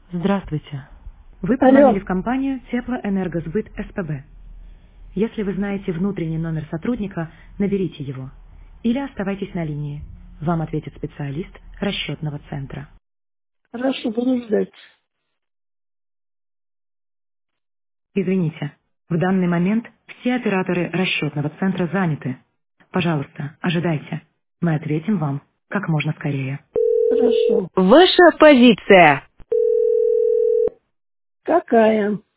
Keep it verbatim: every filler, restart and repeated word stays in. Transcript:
Здравствуйте. Вы Алло. позвонили в компанию Теплоэнергосбыт СПБ. Если вы знаете внутренний номер сотрудника, наберите его. Или оставайтесь на линии. Вам ответит специалист расчетного центра. Хорошо, буду ждать. Извините, в данный момент все операторы расчетного центра заняты. Пожалуйста, ожидайте. Мы ответим вам как можно скорее. Хорошо. Ваша позиция. Какая?